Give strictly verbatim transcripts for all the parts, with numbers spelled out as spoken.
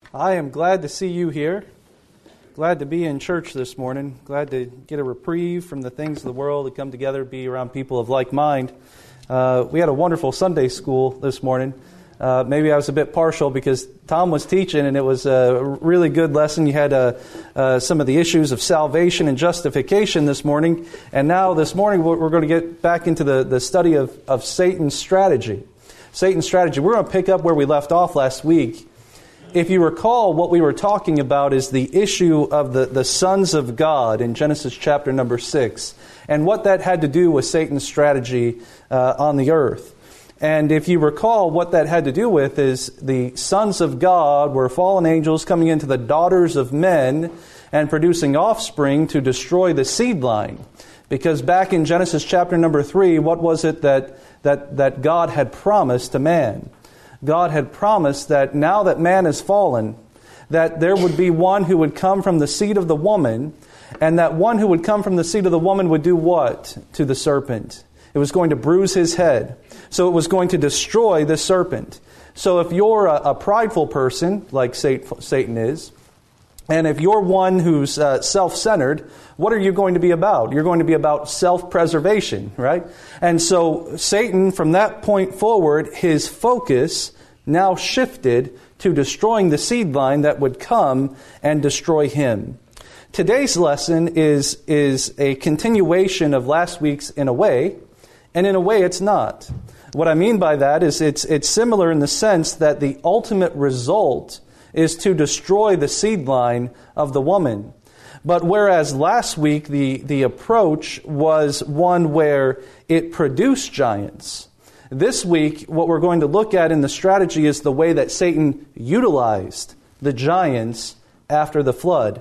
I am glad to see you here. Glad to be in church this morning. Glad to get a reprieve from the things of the world, to come together, be around people of like mind. Uh, we had a wonderful Sunday school this morning. Uh, maybe I was a bit partial because Tom was teaching and it was a really good lesson. You had uh, uh, some of the issues of salvation and justification this morning. And now this morning we're going to get back into the, the study of, of Satan's strategy. Satan's strategy. We're going to pick up where we left off last week. If you recall, what we were talking about is the issue of the, the sons of God in Genesis chapter number six, and what that had to do with Satan's strategy uh, on the earth. And if you recall, what that had to do with is the sons of God were fallen angels coming into the daughters of men and producing offspring to destroy the seed line. Because back in Genesis chapter number three, what was it that, that, that God had promised to man? God had promised that now that man is fallen, that there would be one who would come from the seed of the woman, and that one who would come from the seed of the woman would do what to the serpent? It was going to bruise his head. So it was going to destroy the serpent. So if you're a, a prideful person, like Satan is, and if you're one who's uh, self-centered, what are you going to be about? You're going to be about self-preservation, right? And so Satan, from that point forward, his focus now shifted to destroying the seed line that would come and destroy him. Today's lesson is, is a continuation of last week's in a way, and in a way it's not. What I mean by that is it's, it's similar in the sense that the ultimate result is to destroy the seed line of the woman. But whereas last week the, the approach was one where it produced giants, this week what we're going to look at in the strategy is the way that Satan utilized the giants after the flood.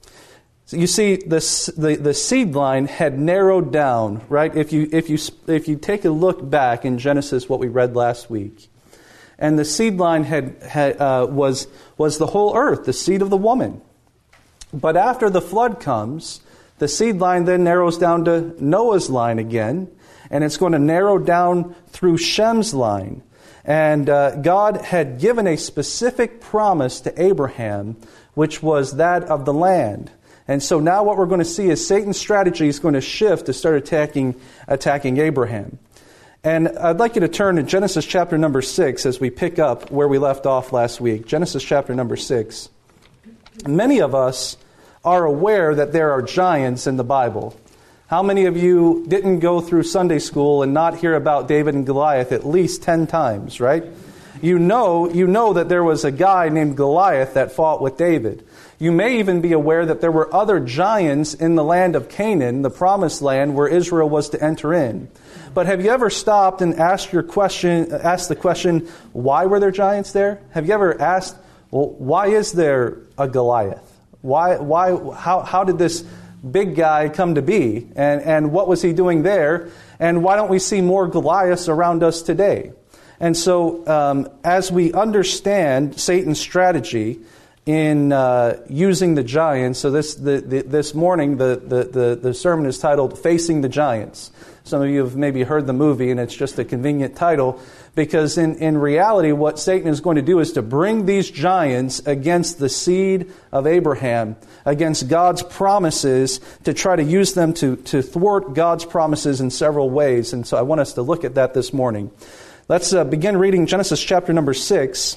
So you see, the, the the seed line had narrowed down, right? If you if you if you take a look back in Genesis, what we read last week, and the seed line had, had uh, was was the whole earth, the seed of the woman. But after the flood comes, the seed line then narrows down to Noah's line again, and it's going to narrow down through Shem's line. And uh, God had given a specific promise to Abraham, which was that of the land. And so now what we're going to see is Satan's strategy is going to shift to start attacking attacking Abraham. And I'd like you to turn to Genesis chapter number six as we pick up where we left off last week. Genesis chapter number six. Many of us are aware that there are giants in the Bible. How many of you didn't go through Sunday school and not hear about David and Goliath at least ten times, right? You know, you know that there was a guy named Goliath that fought with David. You may even be aware that there were other giants in the land of Canaan, the promised land where Israel was to enter in. But have you ever stopped and asked your question, asked the question, why were there giants there? Have you ever asked, well, why is there a Goliath? Why, why, how, how did this big guy come to be? And, and what was he doing there? And why don't we see more Goliaths around us today? And so, um, as we understand Satan's strategy in uh, using the giants, so this the, the, this morning the, the, the, the sermon is titled "Facing the Giants." Some of you have maybe heard the movie, and it's just a convenient title, because in, in reality what Satan is going to do is to bring these giants against the seed of Abraham, against God's promises, to try to use them to, to thwart God's promises in several ways. And so I want us to look at that this morning. Let's uh, begin reading Genesis chapter number six,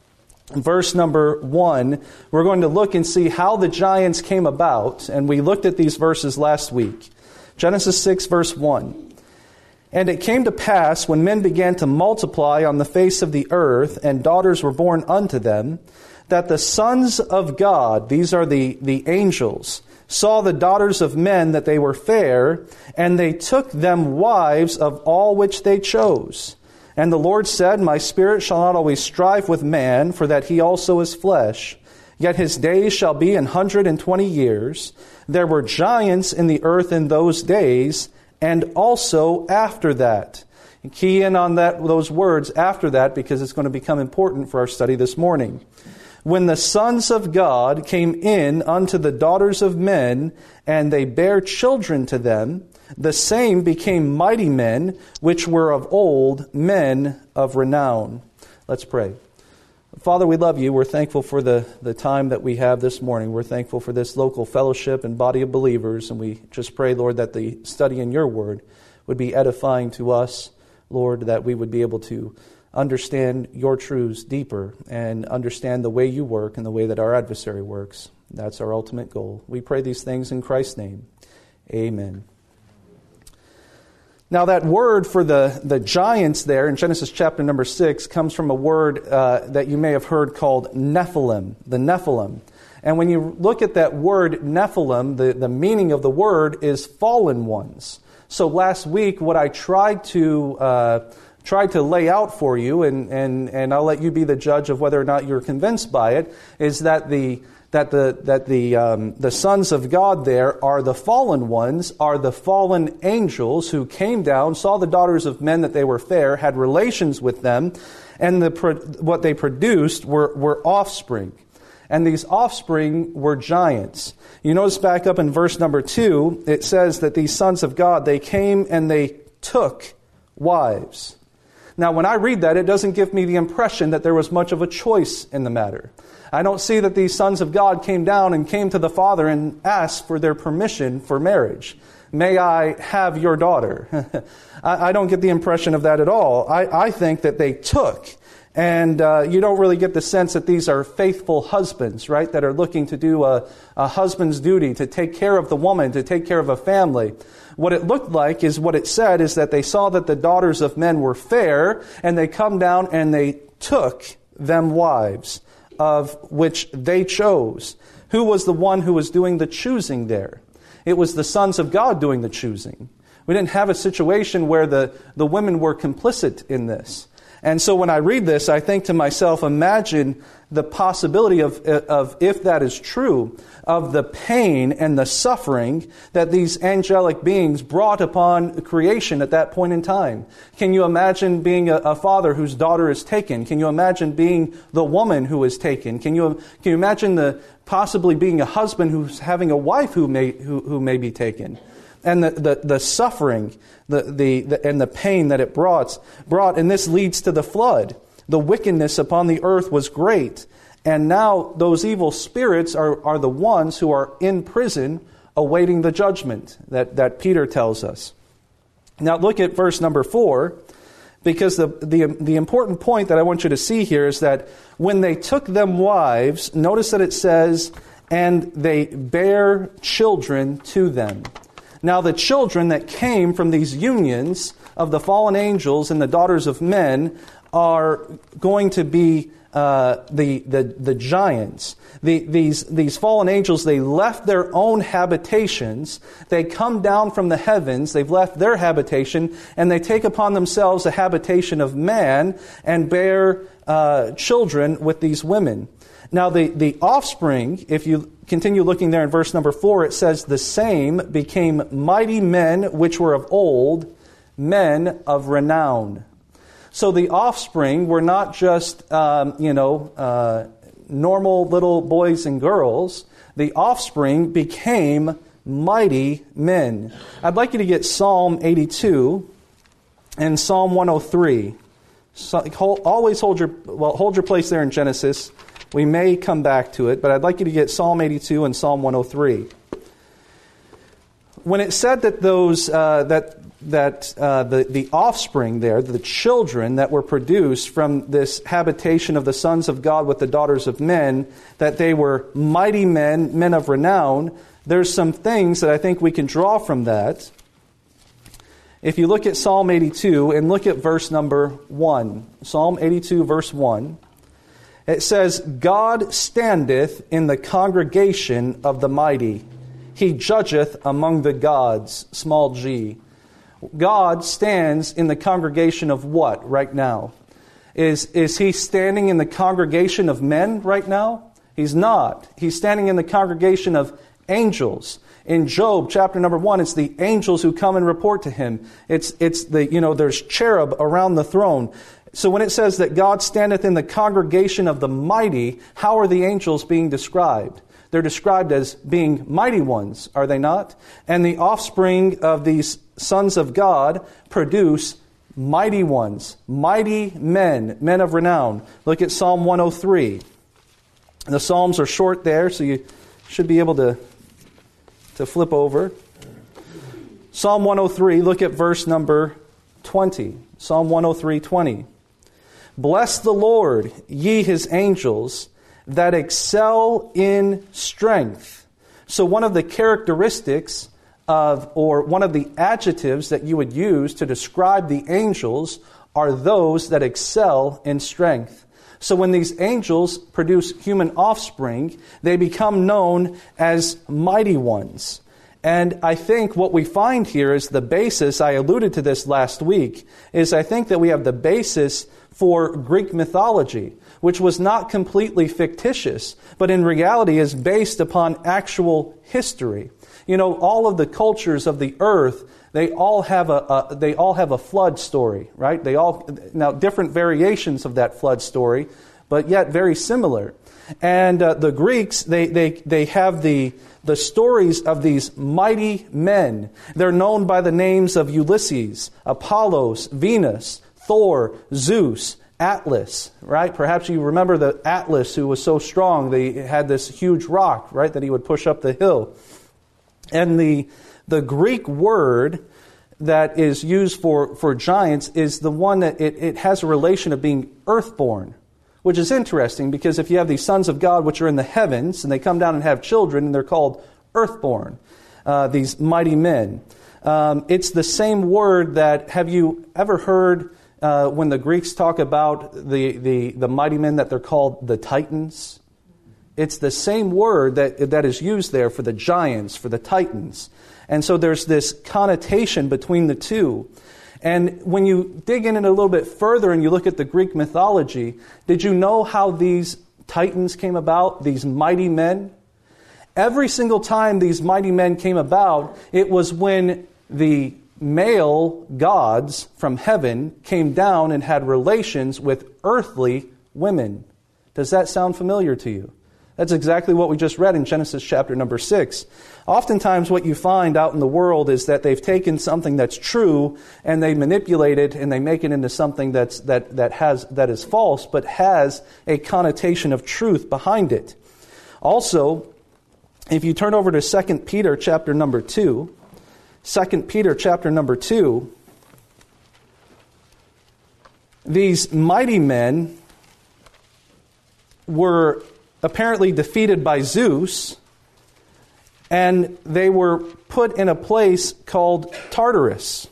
verse number one. We're going to look and see how the giants came about, and we looked at these verses last week. Genesis six, verse one. And it came to pass, when men began to multiply on the face of the earth, and daughters were born unto them, that the sons of God, these are the, the angels, saw the daughters of men that they were fair, and they took them wives of all which they chose. And the Lord said, My spirit shall not always strive with man, for that he also is flesh. Yet his days shall be an hundred and twenty years. There were giants in the earth in those days, and also after that. And key in on that those words, after that, because it's going to become important for our study this morning. When the sons of God came in unto the daughters of men, and they bare children to them, the same became mighty men, which were of old, men of renown. Let's pray. Father, we love you. We're thankful for the, the time that we have this morning. We're thankful for this local fellowship and body of believers. And we just pray, Lord, that the study in your word would be edifying to us, Lord, that we would be able to understand your truths deeper and understand the way you work and the way that our adversary works. That's our ultimate goal. We pray these things in Christ's name. Amen. Now that word for the, the giants there in Genesis chapter number six comes from a word uh, that you may have heard called Nephilim, the Nephilim. And when you look at that word Nephilim, the, the meaning of the word is fallen ones. So last week what I tried to uh, tried to lay out for you, and, and, and I'll let you be the judge of whether or not you're convinced by it, is that the that the that the um, the sons of God there are the fallen ones, are the fallen angels who came down, saw the daughters of men that they were fair, had relations with them, and the what they produced were were offspring. And these offspring were giants. You notice back up in verse number two, it says that these sons of God, they came and they took wives. Now, when I read that, it doesn't give me the impression that there was much of a choice in the matter. I don't see that these sons of God came down and came to the father and asked for their permission for marriage. May I have your daughter? I, I don't get the impression of that at all. I, I think that they took. And uh, you don't really get the sense that these are faithful husbands, right, that are looking to do a, a husband's duty, to take care of the woman, to take care of a family. What it looked like is what it said is that they saw that the daughters of men were fair, and they come down and they took them wives, of which they chose. Who was the one who was doing the choosing there? It was the sons of God doing the choosing. We didn't have a situation where the, the women were complicit in this. And so when I read this, I think to myself, imagine the possibility of, of, if that is true, of the pain and the suffering that these angelic beings brought upon creation at that point in time. Can you imagine being a, a father whose daughter is taken? Can you imagine being the woman who is taken? Can you can you imagine the possibly being a husband who's having a wife who may who, who may be taken? And the, the, the suffering the, the, the, and the pain that it brought, brought, and this leads to the flood. The wickedness upon the earth was great. And now those evil spirits are, are the ones who are in prison awaiting the judgment that, that Peter tells us. Now look at verse number four, because the, the, the important point that I want you to see here is that when they took them wives, notice that it says, and they bare children to them. Now the children that came from these unions of the fallen angels and the daughters of men are going to be uh, the, the the giants. The, these these fallen angels, they left their own habitations. They come down from the heavens. They've left their habitation, and they take upon themselves the habitation of man and bear uh, children with these women. Now the, the offspring, if you continue looking there in verse number four, it says, the same became mighty men which were of old, men of renown. So the offspring were not just, um, you know, uh, normal little boys and girls. The offspring became mighty men. I'd like you to get Psalm eighty-two and Psalm one oh three. So, hold, always hold your, well, hold your place there in Genesis. We may come back to it, but I'd like you to get Psalm eighty-two and Psalm one oh three. When it said that those uh, that that uh, the the offspring there, the children that were produced from this habitation of the sons of God with the daughters of men, that they were mighty men, men of renown, there's some things that I think we can draw from that. If you look at Psalm eighty-two and look at verse number one, Psalm eighty-two verse one. It says, God standeth in the congregation of the mighty. He judgeth among the gods, small g. God stands in the congregation of what right now? Is, is he standing in the congregation of men right now? He's not. He's standing in the congregation of angels. In Job chapter number one, it's the angels who come and report to him. It's, it's the, you know, there's cherub around the throne. So when it says that God standeth in the congregation of the mighty, how are the angels being described? They're described as being mighty ones, are they not? And the offspring of these sons of God produce mighty ones, mighty men, men of renown. Look at Psalm one oh three. The Psalms are short there, so you should be able to, to flip over. Psalm one oh three, look at verse number twenty. Psalm one oh three, twenty. Bless the Lord, ye his angels, that excel in strength. So one of the characteristics of, or one of the adjectives that you would use to describe the angels are those that excel in strength. So when these angels produce human offspring, they become known as mighty ones. And I think what we find here is the basis, I alluded to this last week, is I think that we have the basis for Greek mythology, which was not completely fictitious, but in reality is based upon actual history. You know, all of the cultures of the earth, they all have a, a they all have a flood story, right? They all now different variations of that flood story, but yet very similar. And uh, the Greeks, they they they have the the stories of these mighty men. They're known by the names of Ulysses, Apollos, Venus, Thor, Zeus, Atlas, right? Perhaps you remember the Atlas who was so strong, they had this huge rock, right, that he would push up the hill. And the the Greek word that is used for, for giants is the one that it, it has a relation of being earthborn, which is interesting because if you have these sons of God which are in the heavens and they come down and have children, and they're called earthborn, uh, these mighty men. Um, it's the same word that, have you ever heard Uh, when the Greeks talk about the, the, the mighty men that they're called the Titans? It's the same word that, that is used there for the giants, for the Titans. And so there's this connotation between the two. And when you dig in it a little bit further and you look at the Greek mythology, did you know how these Titans came about, these mighty men? Every single time these mighty men came about, it was when the male gods from heaven came down and had relations with earthly women. Does that sound familiar to you? That's exactly what we just read in Genesis chapter number six. Oftentimes what you find out in the world is that they've taken something that's true and they manipulate it and they make it into something that's that that has that is false but has a connotation of truth behind it. Also, if you turn over to Second Peter chapter number two, Second Peter chapter number two, these mighty men were apparently defeated by Zeus, and they were put in a place called Tartarus.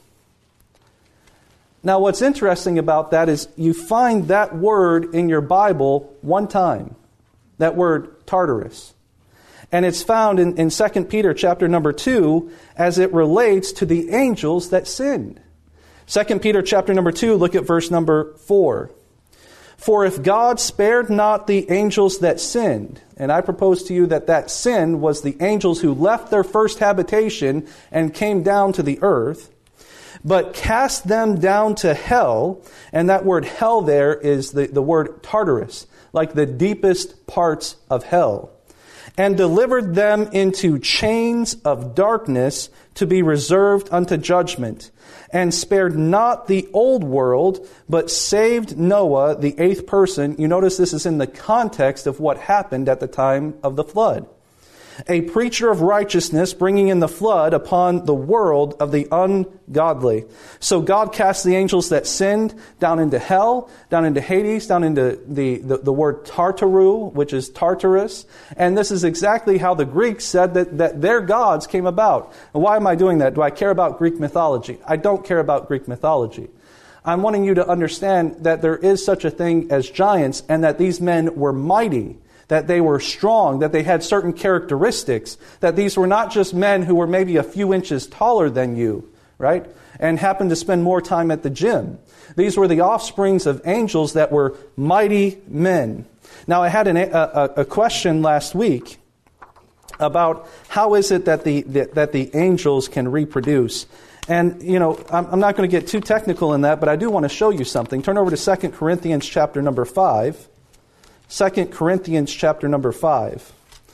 Now what's interesting about that is you find that word in your Bible one time, that word Tartarus. And it's found in, in Second Peter chapter number two as it relates to the angels that sinned. Second Peter chapter number two, look at verse number four. For if God spared not the angels that sinned, and I propose to you that that sin was the angels who left their first habitation and came down to the earth, but cast them down to hell, and that word hell there is the, the word Tartarus, like the deepest parts of hell, and delivered them into chains of darkness to be reserved unto judgment, and spared not the old world, but saved Noah, the eighth person. You notice this is in the context of what happened at the time of the flood. A preacher of righteousness, bringing in the flood upon the world of the ungodly. So God cast the angels that sinned down into hell, down into Hades, down into the, the, the word Tartaru, which is Tartarus. And this is exactly how the Greeks said that, that their gods came about. And why am I doing that? Do I care about Greek mythology? I don't care about Greek mythology. I'm wanting you to understand that there is such a thing as giants, and that these men were mighty, that they were strong, that they had certain characteristics, that these were not just men who were maybe a few inches taller than you, right, and happened to spend more time at the gym. These were the offsprings of angels that were mighty men. Now, I had an, a, a question last week about how is it that the, the that the angels can reproduce. And, you know, I'm, I'm not going to get too technical in that, but I do want to show you something. Turn over to Second Corinthians chapter number five. Second Corinthians chapter number five.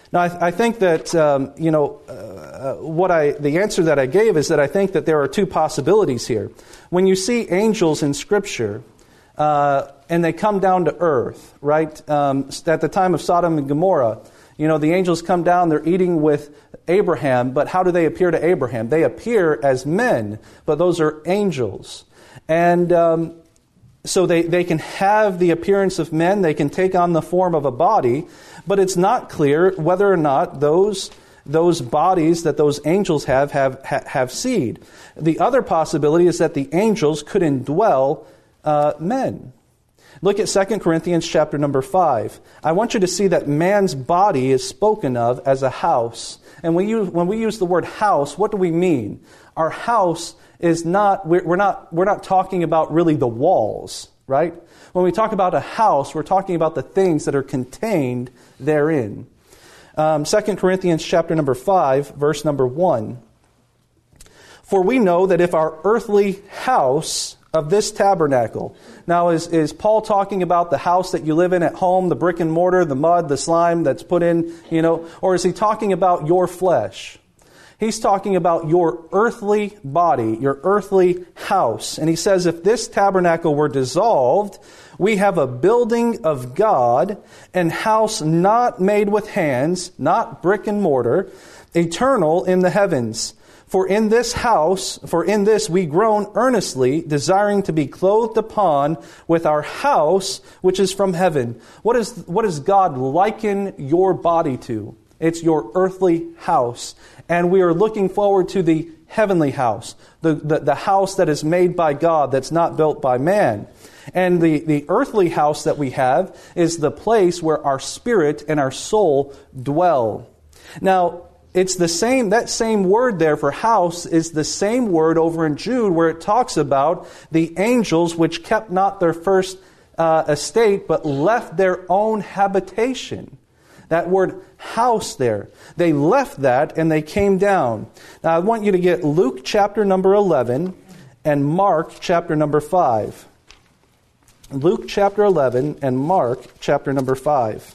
Now, I, I think that, um, you know, uh, what I, the answer that I gave is that I think that there are two possibilities here. When you see angels in Scripture, uh, and they come down to earth, right? Um, at the time of Sodom and Gomorrah, you know, the angels come down, they're eating with Abraham, but how do they appear to Abraham? They appear as men, but those are angels. And um, so they, they can have the appearance of men, they can take on the form of a body, but it's not clear whether or not those those bodies that those angels have have, have seed. The other possibility is that the angels could indwell uh, men. Look at Second Corinthians chapter number five. I want you to see that man's body is spoken of as a house. And when, you, when we use the word house, what do we mean? Our house is not, we're not, we're not talking about really the walls, right? When we talk about a house, we're talking about the things that are contained therein. Um, Second Corinthians chapter number five, verse number one. For we know that if our earthly house of this tabernacle. Now, is, is Paul talking about the house that you live in at home, the brick and mortar, the mud, the slime that's put in, you know, or is he talking about your flesh? He's talking about your earthly body, your earthly house. And he says, if this tabernacle were dissolved, we have a building of God, and house not made with hands, not brick and mortar, eternal in the heavens. For in this house, for in this we groan earnestly, desiring to be clothed upon with our house, which is from heaven. What is, what does God liken your body to? It's your earthly house. And we are looking forward to the heavenly house, the, the, the house that is made by God, that's not built by man. And the, the earthly house that we have is the place where our spirit and our soul dwell. Now, it's the same, that same word there for house is the same word over in Jude where it talks about the angels which kept not their first uh, estate but left their own habitation. That word house there. They left that and they came down. Now I want you to get Luke chapter number eleven and Mark chapter number five. Luke chapter eleven and Mark chapter number five.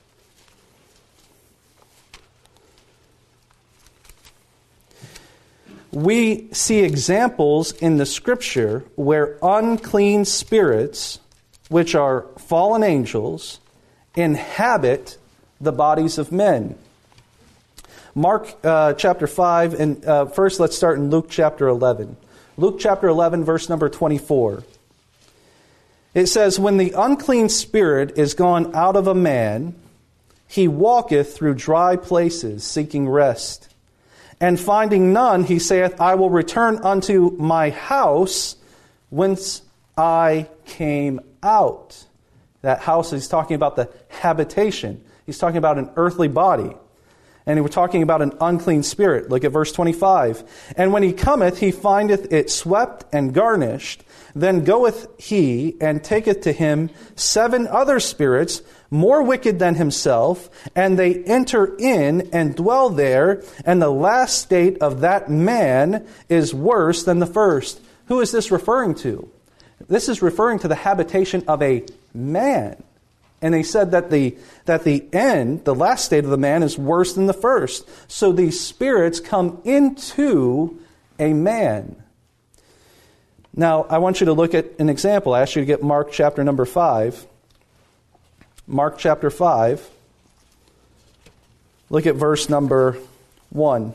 We see examples in the Scripture where unclean spirits, which are fallen angels, inhabit the bodies of men. Mark uh, chapter five, and uh, first let's start in Luke chapter eleven. Luke chapter eleven, verse number twenty-four. It says, when the unclean spirit is gone out of a man, he walketh through dry places, seeking rest. And finding none, he saith, I will return unto my house whence I came out. That house, he's talking about the habitation. He's talking about an earthly body. And we're talking about an unclean spirit. Look at verse twenty-five. And when he cometh, he findeth it swept and garnished. Then goeth he and taketh to him seven other spirits, more wicked than himself, and they enter in and dwell there, and the last state of that man is worse than the first. Who is this referring to? This is referring to the habitation of a man. And they said that the that the end, the last state of the man, is worse than the first. So these spirits come into a man. Now, I want you to look at an example. I asked you to get Mark chapter number five. Mark chapter five. Look at verse number one.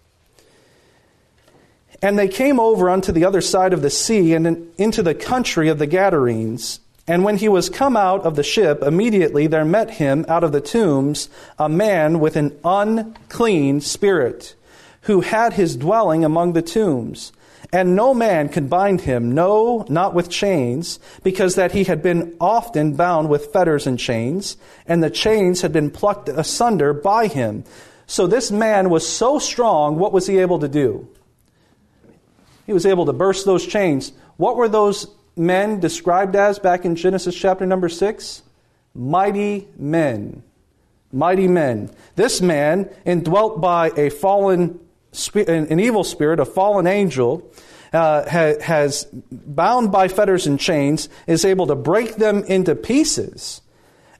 And they came over unto the other side of the sea and in, into the country of the Gadarenes. And when he was come out of the ship, immediately there met him out of the tombs a man with an unclean spirit, who had his dwelling among the tombs. And no man could bind him, no, not with chains, because that he had been often bound with fetters and chains, and the chains had been plucked asunder by him. So this man was so strong, what was he able to do? He was able to burst those chains. What were those men described as back in Genesis chapter number six? Mighty men. Mighty men. This man, indwelt by a fallen, an evil spirit, a fallen angel, uh, ha, has bound by fetters and chains, is able to break them into pieces.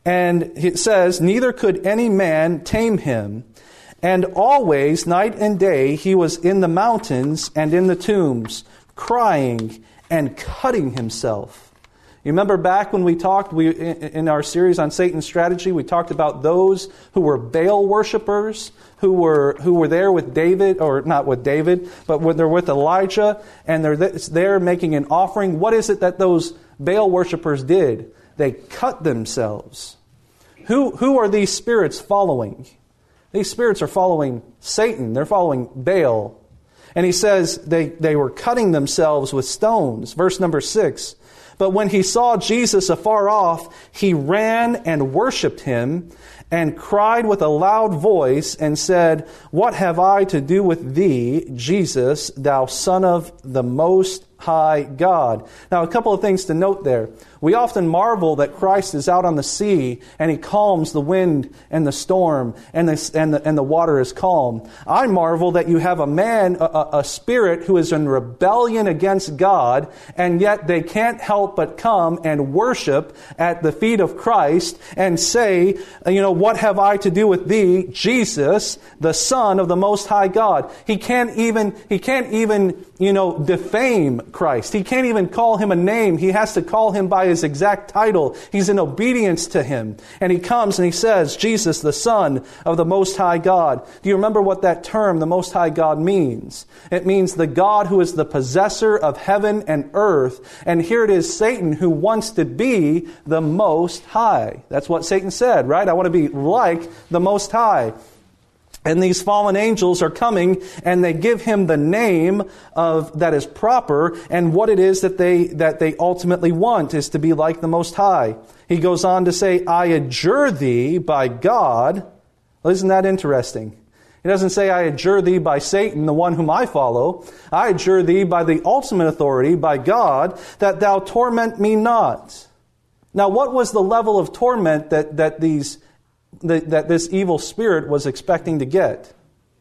And it says, neither could any man tame him. And always, night and day, he was in the mountains and in the tombs, crying and cutting himself. You remember back when we talked we, in our series on Satan's strategy, we talked about those who were Baal worshipers, who were who were there with David, or not with David, but when they're with Elijah, and they're there making an offering. What is it that those Baal worshipers did? They cut themselves. Who who are these spirits following? These spirits are following Satan. They're following Baal. And he says they, they were cutting themselves with stones. Verse number six. But when he saw Jesus afar off, he ran and worshipped him and cried with a loud voice and said, What have I to do with thee, Jesus, thou Son of the Most High God? Now, a couple of things to note there. We often marvel that Christ is out on the sea and he calms the wind and the storm and the, and the, and the water is calm. I marvel that you have a man, a, a spirit who is in rebellion against God, and yet they can't help but come and worship at the feet of Christ and say, you know, what have I to do with thee, Jesus, the Son of the Most High God? He can't even, he can't even, you know, defame Christ. He can't even call him a name. He has to call him by his exact title. He's in obedience to him. And he comes and he says, Jesus, the Son of the Most High God. Do you remember what that term, the Most High God, means? It means the God who is the possessor of heaven and earth. And here it is Satan who wants to be the Most High. That's what Satan said, right? I want to be like the Most High. And these fallen angels are coming and they give him the name of that is proper, and what it is that they that they ultimately want is to be like the Most High. He goes on to say, I adjure thee by God. Well, isn't that interesting? He doesn't say, I adjure thee by Satan, the one whom I follow. I adjure thee by the ultimate authority, by God, that thou torment me not. Now, what was the level of torment that, that these that this evil spirit was expecting to get?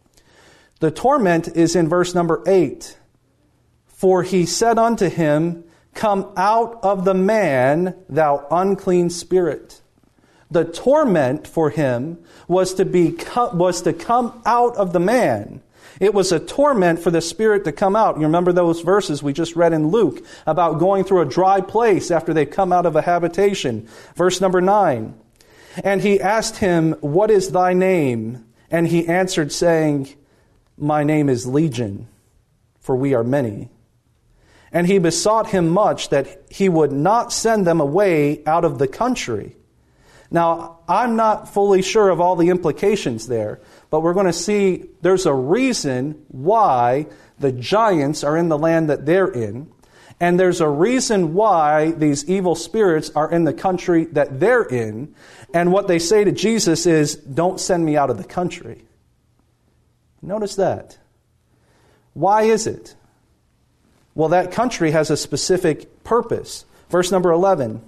The torment is in verse number eight. For he said unto him, Come out of the man, thou unclean spirit. The torment for him was to be was to come out of the man. It was a torment for the spirit to come out. You remember those verses we just read in Luke about going through a dry place after they come out of a habitation. Verse number nine. And he asked him, What is thy name? And he answered, saying, My name is Legion, for we are many. And he besought him much that he would not send them away out of the country. Now, I'm not fully sure of all the implications there, but we're going to see there's a reason why the giants are in the land that they're in. And there's a reason why these evil spirits are in the country that they're in. And what they say to Jesus is, don't send me out of the country. Notice that. Why is it? Well, that country has a specific purpose. Verse number eleven.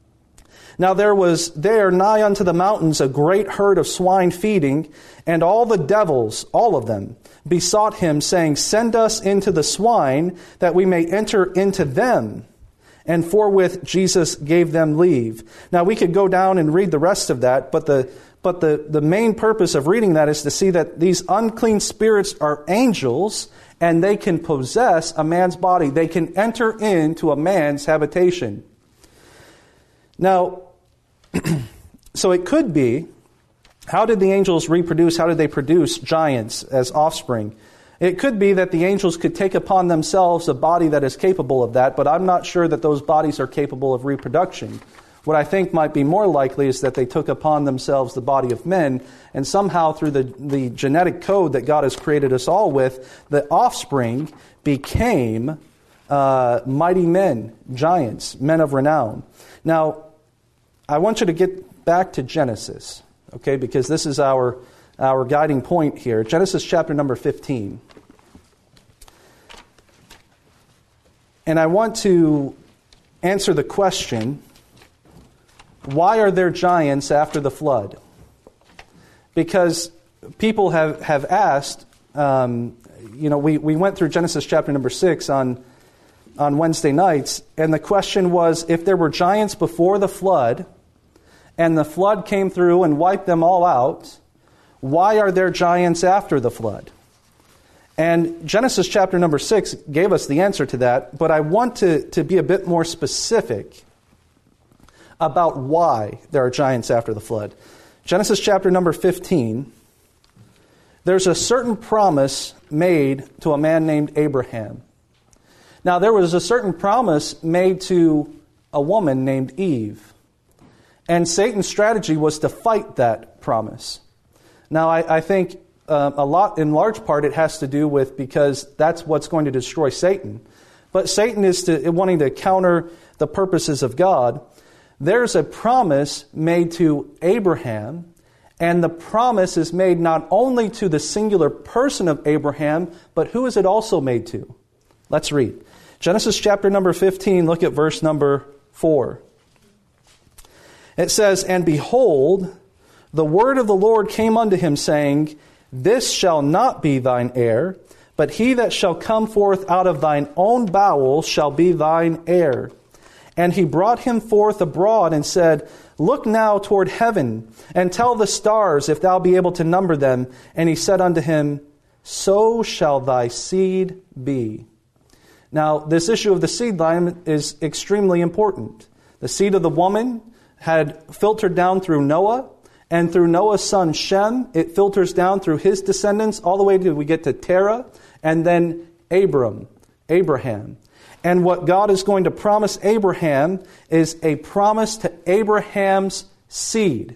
Now there was there nigh unto the mountains a great herd of swine feeding, and all the devils, all of them, besought him, saying, Send us into the swine, that we may enter into them. And forthwith Jesus gave them leave. Now we could go down and read the rest of that, but the but the, the main purpose of reading that is to see that these unclean spirits are angels, and they can possess a man's body. They can enter into a man's habitation. Now, so it could be, how did the angels reproduce? How did they produce giants as offspring? It could be that the angels could take upon themselves a body that is capable of that, but I'm not sure that those bodies are capable of reproduction. What I think might be more likely is that they took upon themselves the body of men, and somehow through the, the genetic code that God has created us all with, the offspring became uh, mighty men, giants, men of renown. Now, I want you to get back to Genesis, okay, because this is our our guiding point here. Genesis chapter number fifteen. And I want to answer the question, why are there giants after the flood? Because people have, have asked, um, you know, we, we went through Genesis chapter number six on, on Wednesday nights, and the question was, if there were giants before the flood, and the flood came through and wiped them all out, why are there giants after the flood? And Genesis chapter number six gave us the answer to that, but I want to, to be a bit more specific about why there are giants after the flood. Genesis chapter number fifteen, there's a certain promise made to a man named Abraham. Now, there was a certain promise made to a woman named Eve. And Satan's strategy was to fight that promise. Now, I, I think uh, a lot, in large part, it has to do with because that's what's going to destroy Satan. But Satan is to, wanting to counter the purposes of God. There's a promise made to Abraham, and the promise is made not only to the singular person of Abraham, but who is it also made to? Let's read. Genesis chapter number fifteen, look at verse number four. It says, "And behold, the word of the Lord came unto him, saying, This shall not be thine heir, but he that shall come forth out of thine own bowels shall be thine heir. And he brought him forth abroad and said, Look now toward heaven, and tell the stars if thou be able to number them. And he said unto him, So shall thy seed be." Now, this issue of the seed line is extremely important. The seed of the woman had filtered down through Noah, and through Noah's son Shem, it filters down through his descendants all the way till we get to Terah, and then Abram, Abraham. And what God is going to promise Abraham is a promise to Abraham's seed.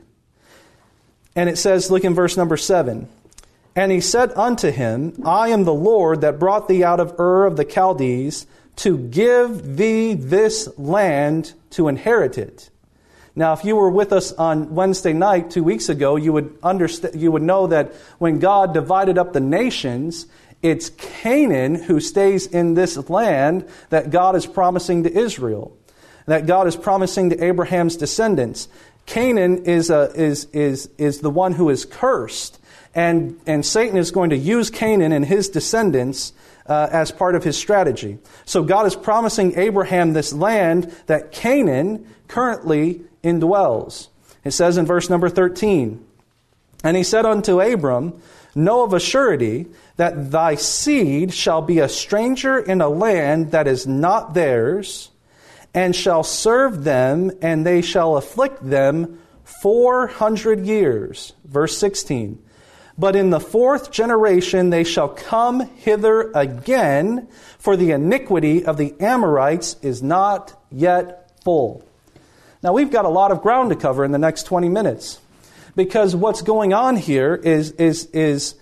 And it says, look in verse number seven. "And he said unto him, I am the Lord that brought thee out of Ur of the Chaldees to give thee this land to inherit it." Now, if you were with us on Wednesday night two weeks ago, you would understand, you would know that when God divided up the nations, it's Canaan who stays in this land that God is promising to Israel, that God is promising to Abraham's descendants. Canaan is a, is is is the one who is cursed, and and Satan is going to use Canaan and his descendants uh, as part of his strategy. So God is promising Abraham this land that Canaan currently indwells. It says in verse number thirteen, "And he said unto Abram, Know of a surety that thy seed shall be a stranger in a land that is not theirs, and shall serve them, and they shall afflict them four hundred years." Verse sixteen, "But in the fourth generation they shall come hither again, for the iniquity of the Amorites is not yet full." Now, we've got a lot of ground to cover in the next twenty minutes. Because what's going on here is, is, is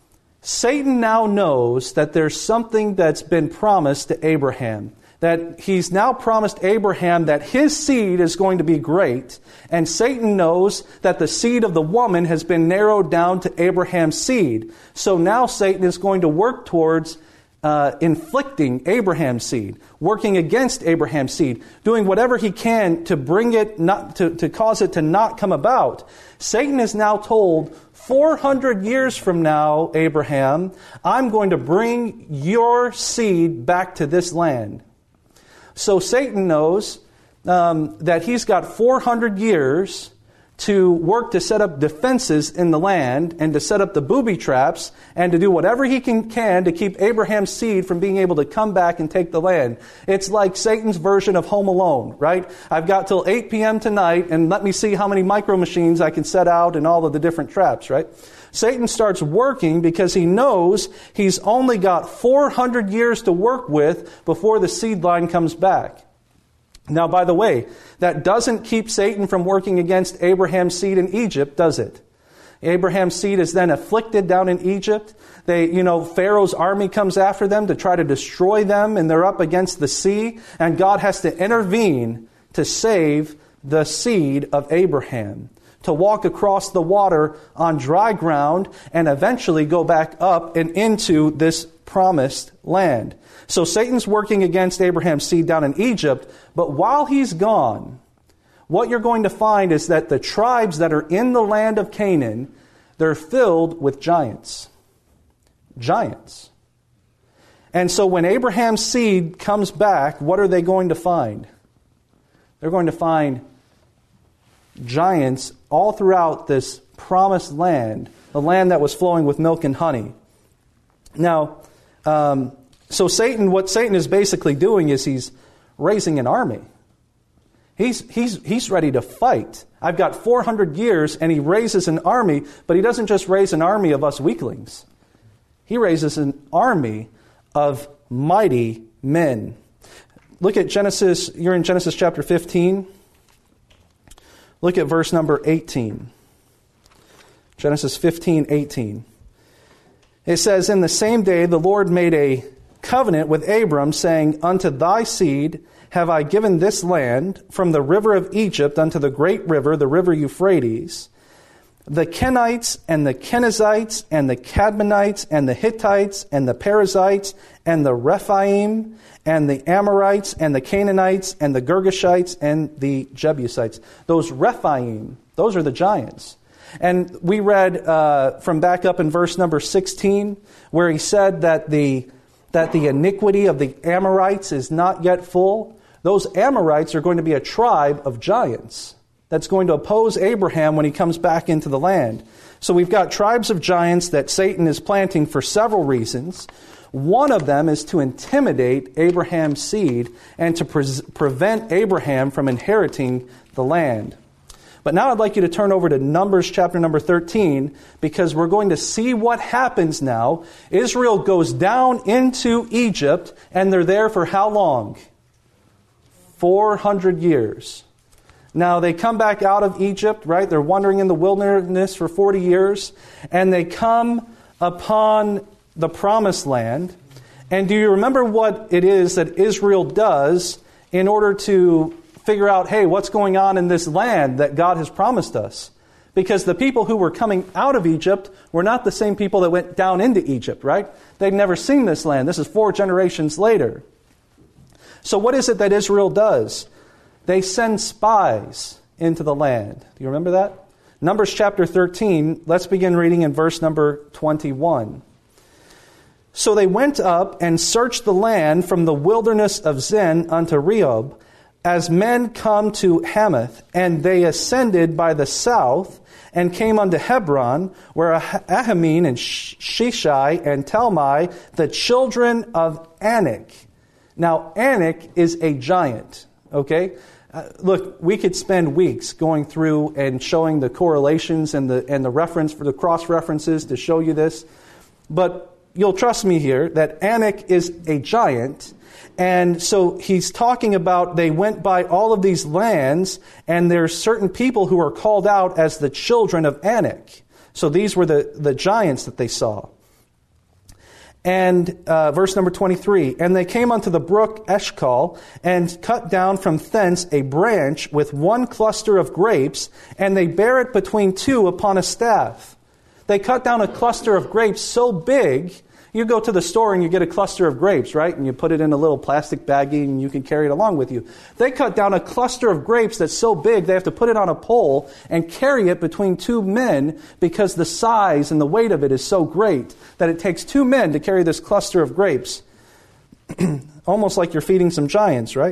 Satan now knows that there's something that's been promised to Abraham. That he's now promised Abraham that his seed is going to be great. And Satan knows that the seed of the woman has been narrowed down to Abraham's seed. So now Satan is going to work towards uh, inflicting Abraham's seed, working against Abraham's seed, doing whatever he can to bring it, not to, to cause it to not come about. Satan is now told, four hundred years from now, Abraham, I'm going to bring your seed back to this land. So Satan knows um, that he's got four hundred years to work to set up defenses in the land and to set up the booby traps and to do whatever he can, can to keep Abraham's seed from being able to come back and take the land. It's like Satan's version of Home Alone, right? I've got till eight p.m. tonight, and let me see how many micro machines I can set out and all of the different traps, right? Satan starts working because he knows he's only got four hundred years to work with before the seed line comes back. Now, by the way, that doesn't keep Satan from working against Abraham's seed in Egypt, does it? Abraham's seed is then afflicted down in Egypt. They, you know, Pharaoh's army comes after them to try to destroy them, and they're up against the sea, and God has to intervene to save the seed of Abraham, to walk across the water on dry ground and eventually go back up and into this promised land. So Satan's working against Abraham's seed down in Egypt, but while he's gone, what you're going to find is that the tribes that are in the land of Canaan, they're filled with giants. Giants. And so when Abraham's seed comes back, what are they going to find? They're going to find giants all throughout this promised land, the land that was flowing with milk and honey. Now, um, so Satan, what Satan is basically doing is he's raising an army. He's, he's, he's ready to fight. I've got four hundred years, and he raises an army, but he doesn't just raise an army of us weaklings. He raises an army of mighty men. Look at Genesis, you're in Genesis chapter fifteen. Look at verse number eighteen. Genesis fifteen, eighteen. It says, "In the same day the Lord made a covenant with Abram, saying, Unto thy seed have I given this land, from the river of Egypt unto the great river, the river Euphrates, the Kenites and the Kenizzites and the Cadmonites and the Hittites and the Perizzites and the Rephaim and the Amorites and the Canaanites and the Girgashites and the Jebusites." Those Rephaim, those are the giants. And we read uh, from back up in verse number sixteen, where he said that the that the iniquity of the Amorites is not yet full. Those Amorites are going to be a tribe of giants that's going to oppose Abraham when he comes back into the land. So we've got tribes of giants that Satan is planting for several reasons. One of them is to intimidate Abraham's seed and to pre- prevent Abraham from inheriting the land. But now I'd like you to turn over to Numbers chapter number thirteen, because we're going to see what happens now. Israel goes down into Egypt, and they're there for how long? four hundred years. Now they come back out of Egypt, right? They're wandering in the wilderness for forty years, and they come upon the promised land. And do you remember what it is that Israel does in order to figure out, hey, what's going on in this land that God has promised us? Because the people who were coming out of Egypt were not the same people that went down into Egypt, right? They'd never seen this land. This is four generations later. So what is it that Israel does? They send spies into the land. Do you remember that? Numbers chapter thirteen, let's begin reading in verse number twenty-one. "So they went up and searched the land from the wilderness of Zin unto Rehob, as men come to Hamath, and they ascended by the south, and came unto Hebron, where Ahiman and Sheshai and Talmai, the children of Anak." Now, Anak is a giant, okay? Uh, look, we could spend weeks going through and showing the correlations and the and the reference for the cross references to show you this. But you'll trust me here that Anak is a giant. And so he's talking about they went by all of these lands, and there's certain people who are called out as the children of Anak. So these were the, the giants that they saw. And uh, verse number twenty-three, "And they came unto the brook Eshcol, and cut down from thence a branch with one cluster of grapes, and they bare it between two upon a staff." They cut down a cluster of grapes so big. You go to the store and you get a cluster of grapes, right? And you put it in a little plastic baggie and you can carry it along with you. They cut down a cluster of grapes that's so big they have to put it on a pole and carry it between two men, because the size and the weight of it is so great that it takes two men to carry this cluster of grapes. Almost like you're feeding some giants, right?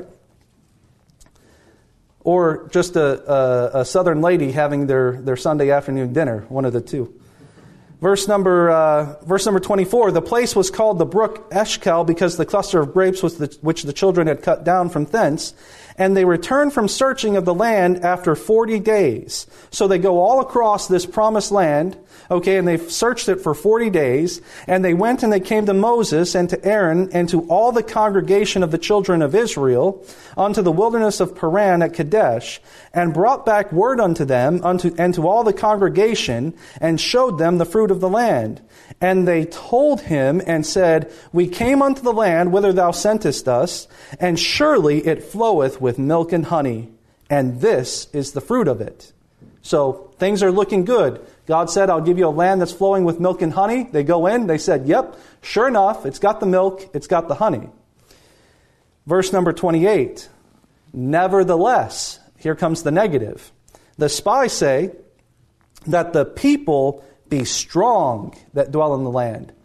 Or just a, a, a southern lady having their, their Sunday afternoon dinner, one of the two. Verse number uh, verse number twenty-four, "The place was called the brook Eshcol, because the cluster of grapes was the, which the children had cut down from thence. And they returned from searching of the land after forty days. So they go all across this promised land, okay, and they've searched it for forty days. And they went and they came to Moses and to Aaron and to all the congregation of the children of Israel unto the wilderness of Paran at Kadesh, and brought back word unto them unto and to all the congregation, and showed them the fruit of the land. And they told him and said, We came unto the land whither thou sentest us, and surely it floweth with milk and honey, and this is the fruit of it. So things are looking good. God said, I'll give you a land that's flowing with milk and honey. They go in, they said, yep, sure enough, it's got the milk, it's got the honey. Verse number twenty-eight, nevertheless, here comes the negative. The spies say that the people be strong that dwell in the land.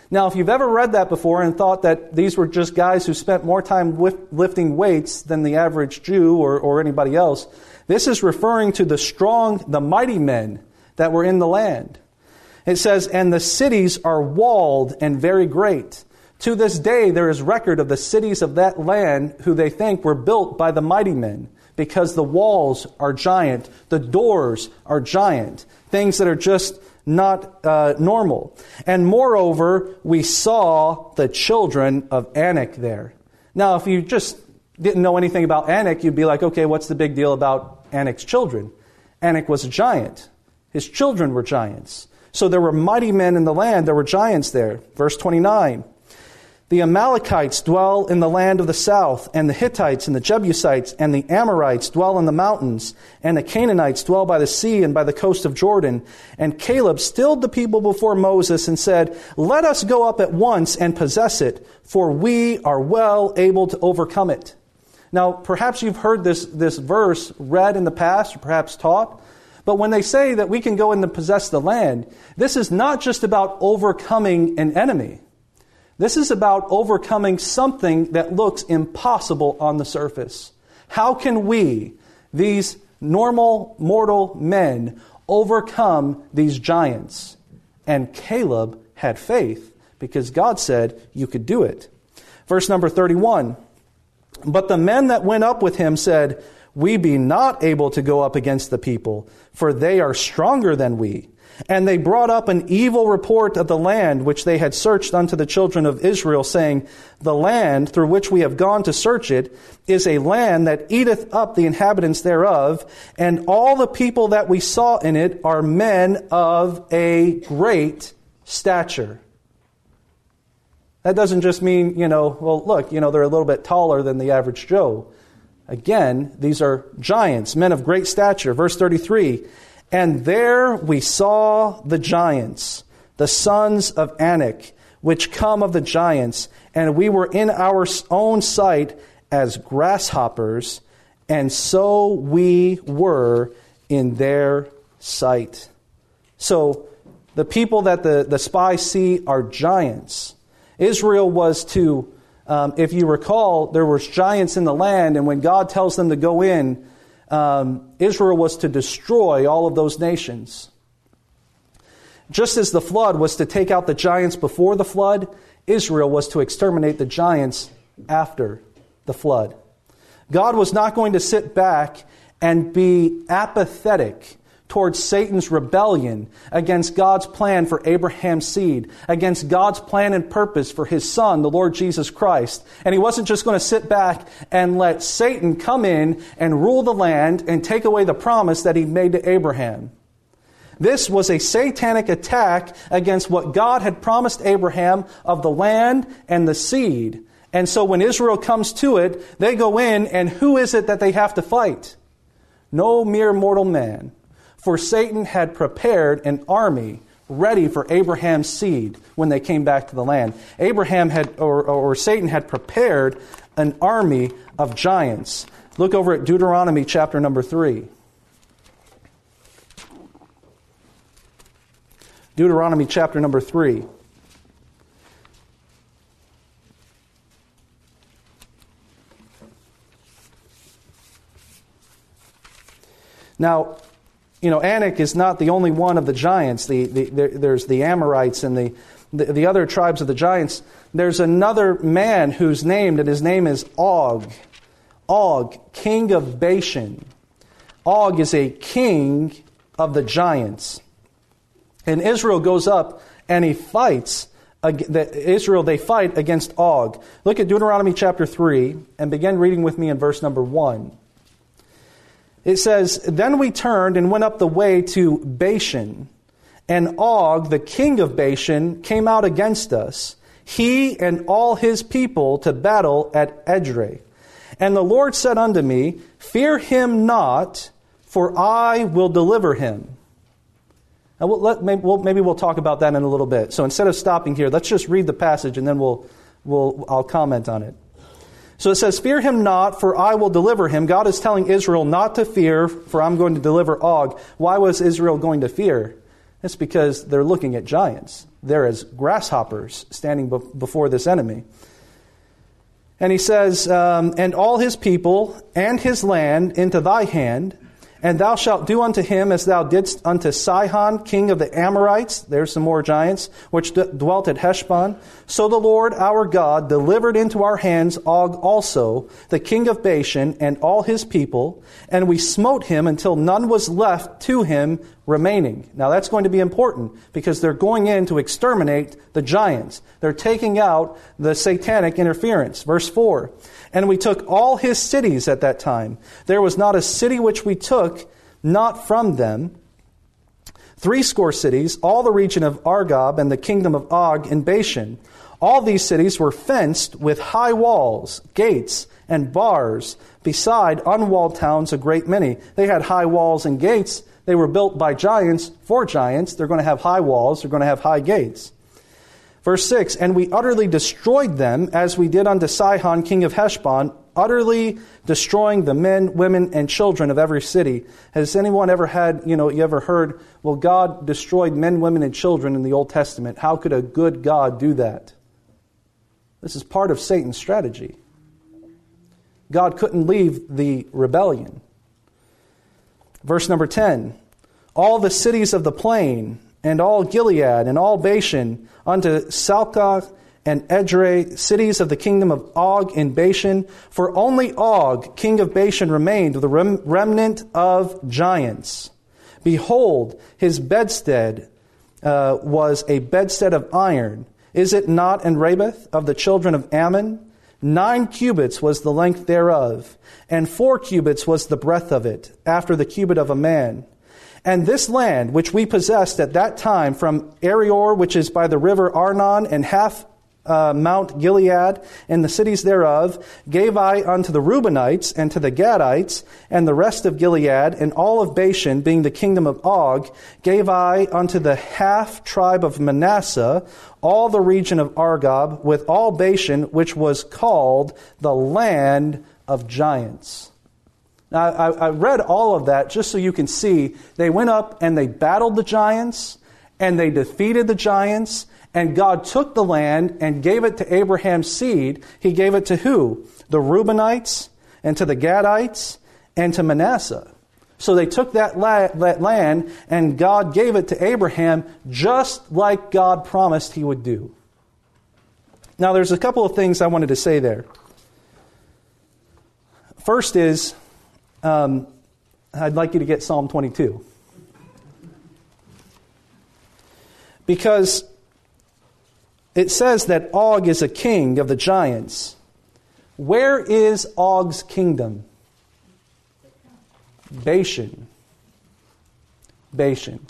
Now, if you've ever read that before and thought that these were just guys who spent more time with lifting weights than the average Jew or, or anybody else, this is referring to the strong, the mighty men that were in the land. It says, and the cities are walled and very great. To this day, there is record of the cities of that land who they think were built by the mighty men, because the walls are giant, the doors are giant, things that are just not uh, normal. And moreover, we saw the children of Anak there. Now, if you just didn't know anything about Anak, you'd be like, okay, what's the big deal about Anak's children? Anak was a giant. His children were giants. So there were mighty men in the land. There were giants there. Verse twenty-nine. The Amalekites dwell in the land of the south, and the Hittites and the Jebusites and the Amorites dwell in the mountains, and the Canaanites dwell by the sea and by the coast of Jordan. And Caleb stilled the people before Moses and said, let us go up at once and possess it, for we are well able to overcome it. Now, perhaps you've heard this, this verse read in the past, or perhaps taught, but when they say that we can go in and possess the land, this is not just about overcoming an enemy. This is about overcoming something that looks impossible on the surface. How can we, these normal mortal men, overcome these giants? And Caleb had faith because God said you could do it. Verse number thirty-one. But the men that went up with him said, we be not able to go up against the people, for they are stronger than we. And they brought up an evil report of the land which they had searched unto the children of Israel, saying, the land through which we have gone to search it is a land that eateth up the inhabitants thereof, and all the people that we saw in it are men of a great stature. That doesn't just mean, you know, well, look, you know, they're a little bit taller than the average Joe. Again, these are giants, men of great stature. Verse thirty-three, and there we saw the giants, the sons of Anak, which come of the giants, and we were in our own sight as grasshoppers, and so we were in their sight. So the people that the, the spies see are giants. Israel was to, um, if you recall, there were giants in the land, and when God tells them to go in, um, Israel was to destroy all of those nations. Just as the flood was to take out the giants before the flood, Israel was to exterminate the giants after the flood. God was not going to sit back and be apathetic towards Satan's rebellion against God's plan for Abraham's seed, against God's plan and purpose for his son, the Lord Jesus Christ. And he wasn't just going to sit back and let Satan come in and rule the land and take away the promise that he made to Abraham. This was a satanic attack against what God had promised Abraham of the land and the seed. And so when Israel comes to it, they go in, and who is it that they have to fight? No mere mortal man. For Satan had prepared an army ready for Abraham's seed when they came back to the land. Abraham had, or, or Satan had prepared an army of giants. Look over at Deuteronomy chapter number three. Deuteronomy chapter number three. Now, you know, Anak is not the only one of the giants. The, the, there, there's the Amorites and the, the, the other tribes of the giants. There's another man who's named, and his name is Og. Og, king of Bashan. Og is a king of the giants. And Israel goes up and he fights. Israel, they fight against Og. Look at Deuteronomy chapter three and begin reading with me in verse number one. It says, then we turned and went up the way to Bashan, and Og, the king of Bashan, came out against us, he and all his people, to battle at Edrei. And the Lord said unto me, fear him not, for I will deliver him. Now, we'll let, maybe, we'll, maybe we'll talk about that in a little bit. So instead of stopping here, let's just read the passage, and then we'll, we'll I'll comment on it. So it says, fear him not, for I will deliver him. God is telling Israel not to fear, for I'm going to deliver Og. Why was Israel going to fear? It's because they're looking at giants. They're as grasshoppers standing be- before this enemy. And he says, um, and all his people and his land into thy hand, and thou shalt do unto him as thou didst unto Sihon, king of the Amorites. There's some more giants, which d- dwelt at Heshbon. So the Lord our God delivered into our hands Og also, the king of Bashan, and all his people, and we smote him until none was left to him remaining. Now that's going to be important, because they're going in to exterminate the giants. They're taking out the satanic interference. Verse four, and we took all his cities at that time. There was not a city which we took not from them. Threescore cities, all the region of Argob and the kingdom of Og in Bashan. All these cities were fenced with high walls, gates, and bars, beside unwalled towns a great many. They had high walls and gates. They were built by giants for giants. They're going to have high walls. They're going to have high gates. Verse six, and we utterly destroyed them as we did unto Sihon, king of Heshbon, utterly destroying the men, women, and children of every city. Has anyone ever had, you know, you ever heard, well, God destroyed men, women, and children in the Old Testament. How could a good God do that? This is part of Satan's strategy. God couldn't leave the rebellion. Verse number ten, all the cities of the plain, and all Gilead, and all Bashan, unto Salcah and Edrei, cities of the kingdom of Og in Bashan. For only Og, king of Bashan, remained, the rem- remnant of giants. Behold, his bedstead uh, was a bedstead of iron. Is it not in Rabbith of the children of Ammon? Nine cubits was the length thereof, and four cubits was the breadth of it, after the cubit of a man. And this land, which we possessed at that time from Arior, which is by the river Arnon, and half uh, Mount Gilead, and the cities thereof, gave I unto the Reubenites, and to the Gadites, and the rest of Gilead, and all of Bashan, being the kingdom of Og, gave I unto the half tribe of Manasseh, all the region of Argob, with all Bashan, which was called the land of giants. Now, I, I read all of that just so you can see they went up and they battled the giants and they defeated the giants, and God took the land and gave it to Abraham's seed. He gave it to who? The Reubenites, and to the Gadites, and to Manasseh. So they took that, la- that land and God gave it to Abraham just like God promised he would do. Now there's a couple of things I wanted to say there. First is, Um, I'd like you to get Psalm twenty-two. Because it says that Og is a king of the giants. Where is Og's kingdom? Bashan. Bashan.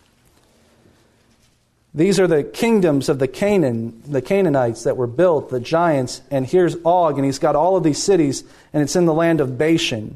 These are the kingdoms of the Canaan, the Canaanites that were built, the giants. And here's Og, and he's got all of these cities, and it's in the land of Bashan.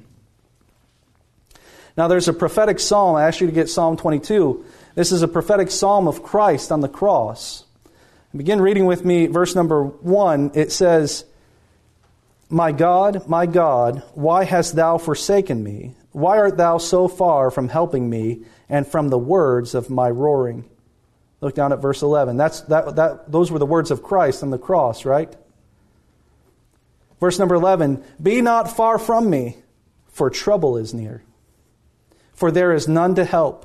Now there's a prophetic psalm. I asked you to get Psalm twenty-two. This is a prophetic psalm of Christ on the cross. Begin reading with me verse number one. It says, My God, my God, why hast thou forsaken me? Why art thou so far from helping me and from the words of my roaring? Look down at verse eleven. That's that that those were the words of Christ on the cross, right? Verse number eleven, Be not far from me, for trouble is near. For there is none to help.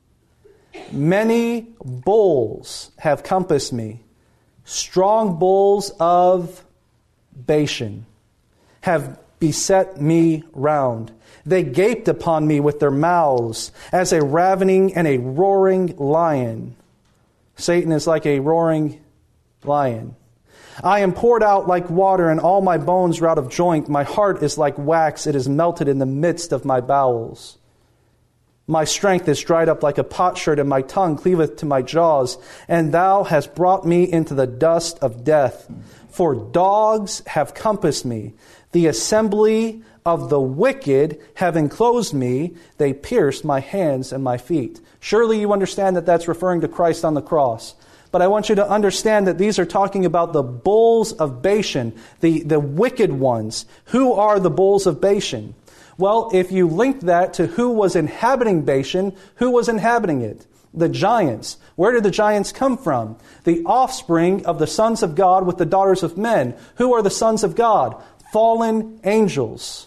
Many bulls have compassed me. Strong bulls of Bashan have beset me round. They gaped upon me with their mouths as a ravening and a roaring lion. Satan is like a roaring lion. I am poured out like water, and all my bones are out of joint. My heart is like wax. It is melted in the midst of my bowels. My strength is dried up like a potsherd, and my tongue cleaveth to my jaws. And thou hast brought me into the dust of death. For dogs have compassed me. The assembly of the wicked have enclosed me. They pierced my hands and my feet. Surely you understand that that's referring to Christ on the cross. But I want you to understand that these are talking about the bulls of Bashan, the, the wicked ones. Who are the bulls of Bashan? Well, if you link that to who was inhabiting Bashan, who was inhabiting it? The giants. Where did the giants come from? The offspring of the sons of God with the daughters of men. Who are the sons of God? Fallen angels.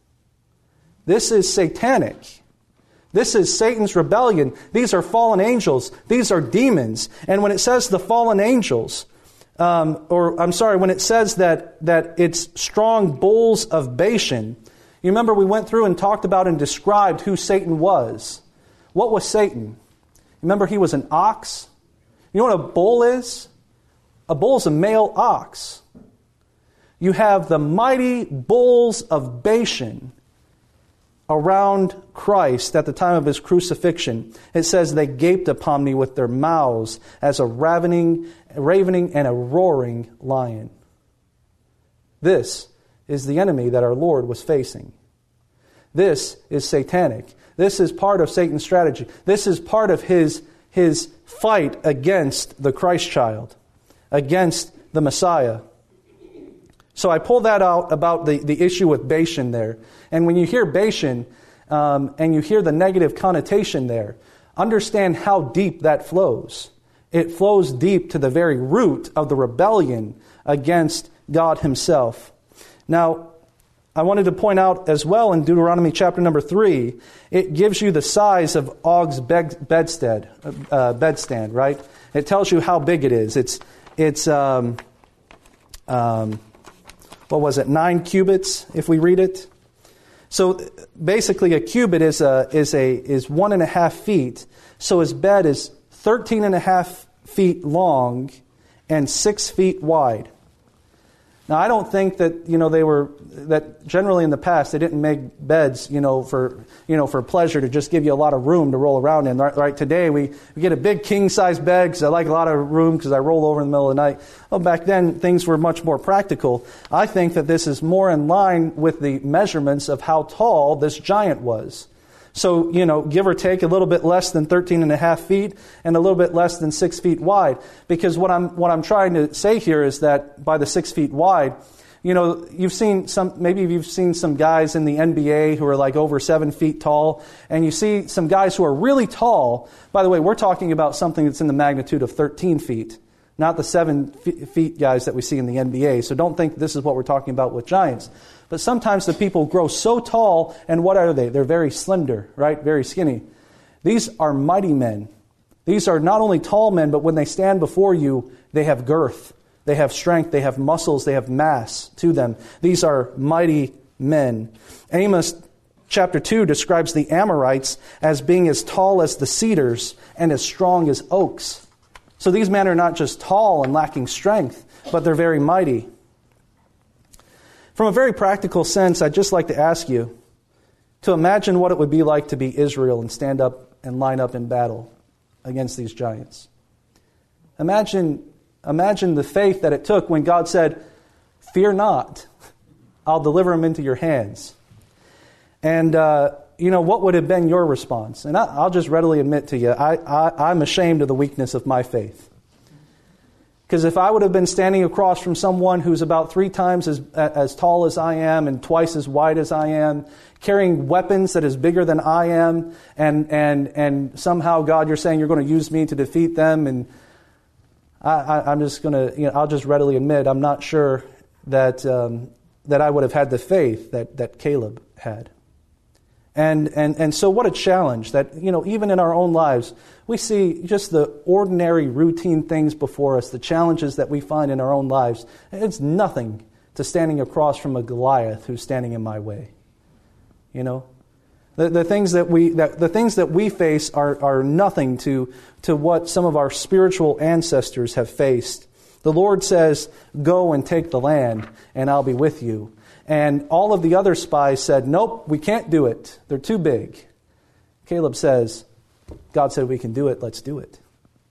This is satanic. This is Satan's rebellion. These are fallen angels. These are demons. And when it says the fallen angels, um, or I'm sorry, when it says that, that it's strong bulls of Bashan, you remember we went through and talked about and described who Satan was. What was Satan? Remember, he was an ox. You know what a bull is? A bull is a male ox. You have the mighty bulls of Bashan around Christ at the time of his crucifixion. It says they gaped upon me with their mouths as a ravening, ravening and a roaring lion. This is the enemy that our Lord was facing. This is satanic. This is part of Satan's strategy. This is part of his, his fight against the Christ child, against the Messiah. So I pulled that out about the, the issue with Bashan there. And when you hear Bashan um, and you hear the negative connotation there, understand how deep that flows. It flows deep to the very root of the rebellion against God himself. Now, I wanted to point out as well in Deuteronomy chapter number three, it gives you the size of Og's bedstead, uh, bedstand, right? It tells you how big it is. It's, it's um, um, what was it, nine cubits, if we read it? So basically a cubit is a, is a, is one and a half feet. So his bed is thirteen and a half feet long and six feet wide. Now, I don't think that, you know, they were, that generally in the past, they didn't make beds, you know, for, you know, for pleasure to just give you a lot of room to roll around in. Right, right today, we, we get a big king-size bed because I like a lot of room because I roll over in the middle of the night. Well, back then, things were much more practical. I think that this is more in line with the measurements of how tall this giant was. So, you know, give or take a little bit less than thirteen and a half feet and a little bit less than six feet wide. Because what I'm what I'm trying to say here is that by the six feet wide, you know, you've seen some, maybe you've seen some guys in the N B A who are like over seven feet tall, and you see some guys who are really tall. By the way, we're talking about something that's in the magnitude of thirteen feet, not the seven feet guys that we see in the N B A. So don't think this is what we're talking about with giants. But sometimes the people grow so tall, and what are they? They're very slender, right? Very skinny. These are mighty men. These are not only tall men, but when they stand before you, they have girth. They have strength. They have muscles. They have mass to them. These are mighty men. Amos chapter two describes the Amorites as being as tall as the cedars and as strong as oaks. So these men are not just tall and lacking strength, but they're very mighty. From a very practical sense, I'd just like to ask you to imagine what it would be like to be Israel and stand up and line up in battle against these giants. Imagine, imagine the faith that it took when God said, "Fear not, I'll deliver them into your hands." And, uh, you know, what would have been your response? And I, I'll just readily admit to you, I, I, I'm ashamed of the weakness of my faith. Because if I would have been standing across from someone who's about three times as as tall as I am and twice as wide as I am, carrying weapons that is bigger than I am, and and and somehow, God, you're saying you're going to use me to defeat them, and I, I, I'm just going to, you know, I'll just readily admit I'm not sure that um, that I would have had the faith that that Caleb had. And, and and so what a challenge that, you know, even in our own lives, we see just the ordinary routine things before us, the challenges that we find in our own lives. It's nothing to standing across from a Goliath who's standing in my way. You know, the, the things that we that the things that we face are, are nothing to to what some of our spiritual ancestors have faced. The Lord says, "Go and take the land, and I'll be with you." And all of the other spies said, "Nope, we can't do it. They're too big." Caleb says, "God said we can do it. Let's do it."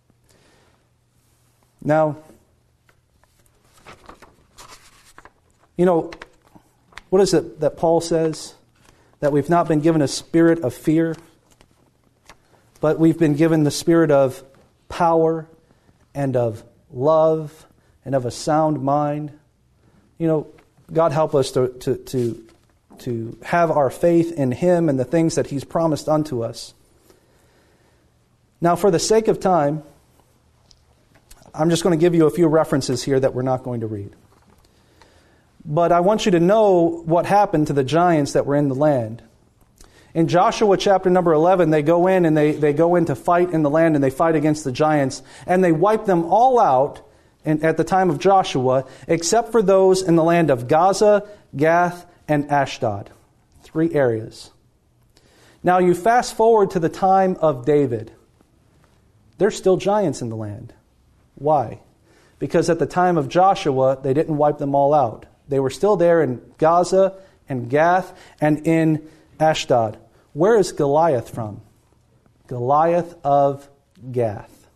Now, you know, what is it that Paul says? That we've not been given a spirit of fear, but we've been given the spirit of power and of love and of a sound mind. You know, God help us to, to, to, to have our faith in Him and the things that He's promised unto us. Now, for the sake of time, I'm just going to give you a few references here that we're not going to read. But I want you to know what happened to the giants that were in the land. In Joshua chapter number eleven, they go in and they, they go in to fight in the land, and they fight against the giants, and they wipe them all out in, at the time of Joshua, except for those in the land of Gaza, Gath, and Ashdod. Three areas. Now you fast forward to the time of David. There's still giants in the land. Why? Because at the time of Joshua, they didn't wipe them all out. They were still there in Gaza and Gath and in Ashdod. Where is Goliath from? Goliath of Gath.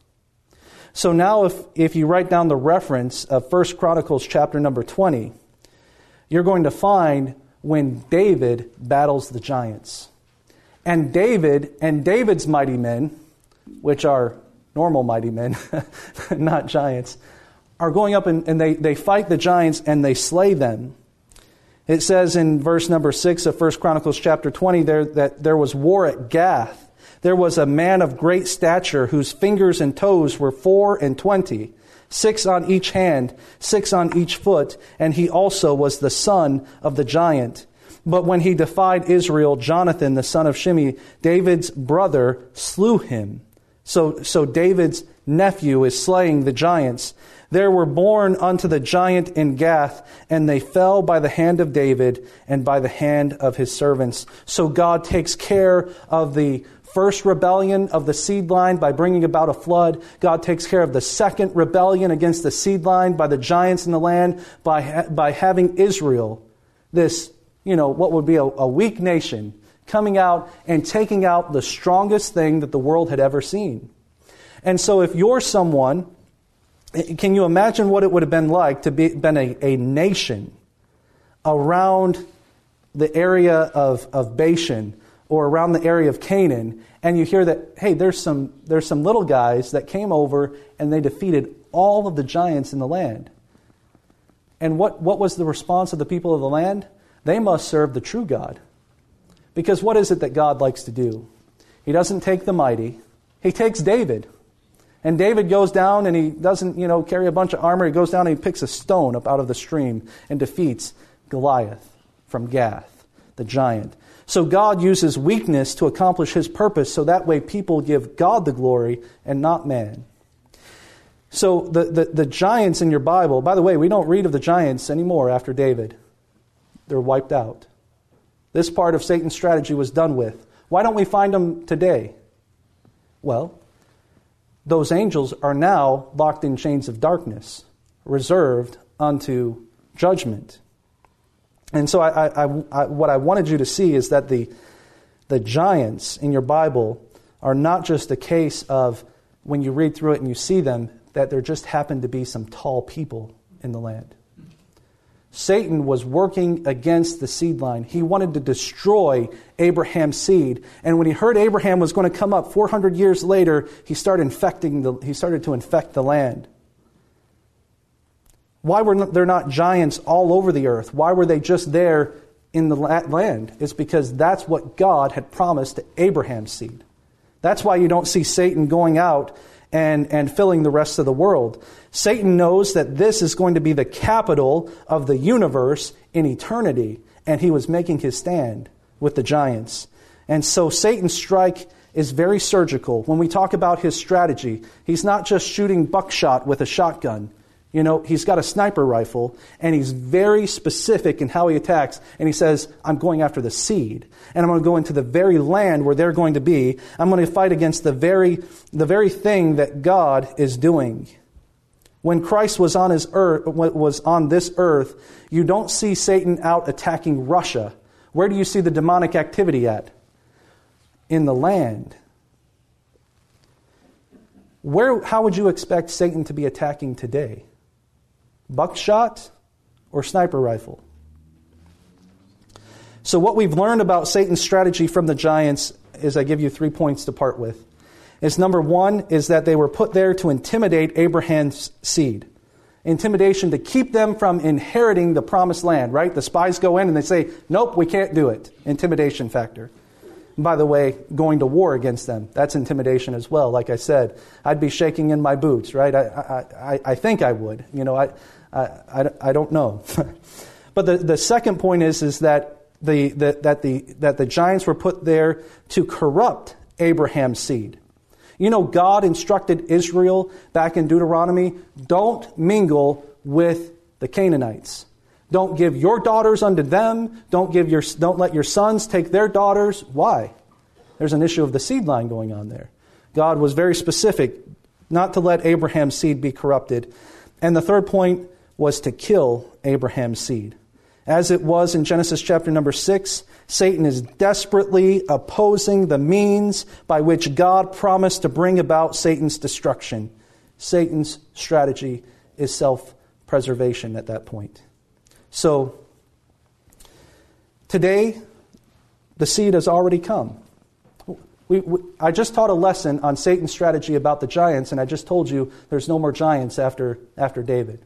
So now if, if you write down the reference of First Chronicles chapter number twenty, you're going to find when David battles the giants. And David and David's mighty men, which are normal mighty men, not giants, are going up and, and they, they fight the giants and they slay them. It says in verse number six of First Chronicles chapter twenty there that there was war at Gath. There was a man of great stature whose fingers and toes were four and twenty, six on each hand, six on each foot, and he also was the son of the giant. But when he defied Israel, Jonathan, the son of Shimei, David's brother, slew him. So, so David's nephew is slaying the giants. There were born unto the giant in Gath, and they fell by the hand of David and by the hand of his servants. So God takes care of the first rebellion of the seed line by bringing about a flood. God takes care of the second rebellion against the seed line by the giants in the land by ha- by having Israel, this, you know, what would be a, a weak nation, coming out and taking out the strongest thing that the world had ever seen. And so if you're someone, can you imagine what it would have been like to be been a, a nation around the area of, of Bashan or around the area of Canaan, and you hear that, hey, there's some there's some little guys that came over and they defeated all of the giants in the land. And what, what was the response of the people of the land? They must serve the true God. Because what is it that God likes to do? He doesn't take the mighty. He takes David. And David goes down and he doesn't, you know, carry a bunch of armor. He goes down and he picks a stone up out of the stream and defeats Goliath from Gath, the giant. So God uses weakness to accomplish his purpose, so that way people give God the glory and not man. So the, the, the giants in your Bible, by the way, we don't read of the giants anymore after David. They're wiped out. This part of Satan's strategy was done with. Why don't we find them today? Well, those angels are now locked in chains of darkness, reserved unto judgment. And so I, I, I, what I wanted you to see is that the, the giants in your Bible are not just a case of when you read through it and you see them, that there just happened to be some tall people in the land. Satan was working against the seed line. He wanted to destroy Abraham's seed. And when he heard Abraham was going to come up four hundred years later, he started infecting the, he started to infect the land. Why were there not giants all over the earth? Why were they just there in the land? It's because that's what God had promised to Abraham's seed. That's why you don't see Satan going out and, and filling the rest of the world. Satan knows that this is going to be the capital of the universe in eternity, and he was making his stand with the giants. And so Satan's strike is very surgical. When we talk about his strategy, he's not just shooting buckshot with a shotgun. You know, he's got a sniper rifle, and he's very specific in how he attacks. And he says, I'm going after the seed, and I'm going to go into the very land where they're going to be. I'm going to fight against the very, the very thing that God is doing. When Christ was on his earth, was on this earth, you don't see Satan out attacking Russia. Where do you see the demonic activity at? In the land. Where? How would you expect Satan to be attacking today? Buckshot or sniper rifle? So what we've learned about Satan's strategy from the giants is, I give you three points to part with. Is number one is that they were put there to intimidate Abraham's seed. Intimidation to keep them from inheriting the promised land, right? The spies go in and they say, nope, we can't do it. Intimidation factor. by the way, going to war against them. That's intimidation as well. Like I said, I'd be shaking in my boots, right? I I, I, I think I would. You know, I I, I, I don't know. But the, the second point is is that the, the that the that the giants were put there to corrupt Abraham's seed. You know, God instructed Israel back in Deuteronomy, don't mingle with the Canaanites. Don't give your daughters unto them. Don't give your don't let your sons take their daughters. Why? There's an issue of the seed line going on there. God was very specific not to let Abraham's seed be corrupted. And the third point was to kill Abraham's seed. As it was in Genesis chapter number six, Satan is desperately opposing the means by which God promised to bring about Satan's destruction. Satan's strategy is self-preservation at that point. So, today, the seed has already come. We, we, I just taught a lesson on Satan's strategy about the giants, and I just told you there's no more giants after, after David.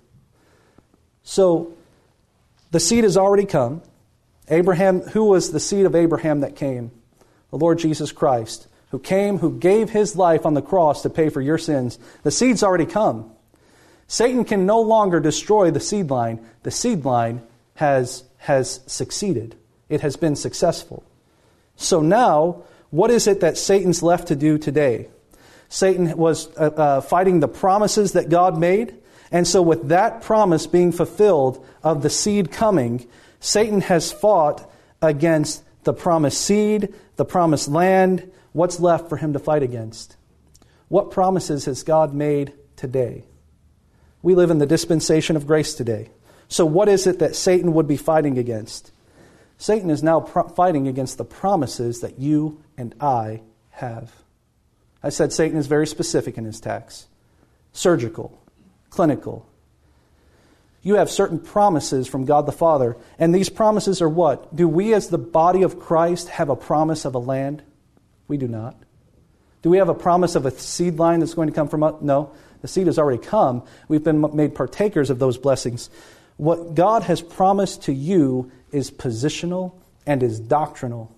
So, the seed has already come. Abraham, who was the seed of Abraham that came? The Lord Jesus Christ, who came, who gave his life on the cross to pay for your sins. The seed's already come. Satan can no longer destroy the seed line. The seed line has, has succeeded. It has been successful. So now, what is it that Satan's left to do today? Satan was uh, uh, fighting the promises that God made. And so with that promise being fulfilled of the seed coming, Satan has fought against the promised seed, the promised land. What's left for him to fight against? What promises has God made today? We live in the dispensation of grace today. So what is it that Satan would be fighting against? Satan is now pro- fighting against the promises that you and I have. I said Satan is very specific in his attacks. Surgical, clinical. You have certain promises from God the Father, and these promises are what? Do we as the body of Christ have a promise of a land? We do not. Do we have a promise of a seed line that's going to come from us? No. The seed has already come. We've been made partakers of those blessings. What God has promised to you is positional and is doctrinal.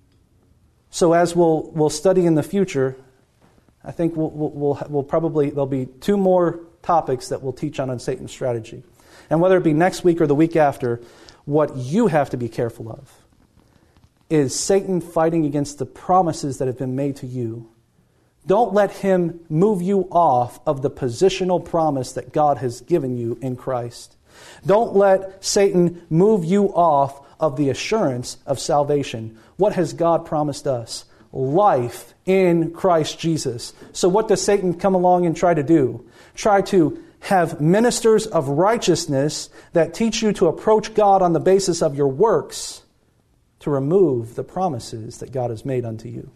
So as we'll we'll study in the future, I think we'll we'll, we'll probably there'll be two more topics that we'll teach on on Satan's strategy. And whether it be next week or the week after, what you have to be careful of is Satan fighting against the promises that have been made to you. Don't let him move you off of the positional promise that God has given you in Christ. Don't let Satan move you off of the assurance of salvation. What has God promised us? Life in Christ Jesus. So what does Satan come along and try to do? Try to have ministers of righteousness that teach you to approach God on the basis of your works to remove the promises that God has made unto you.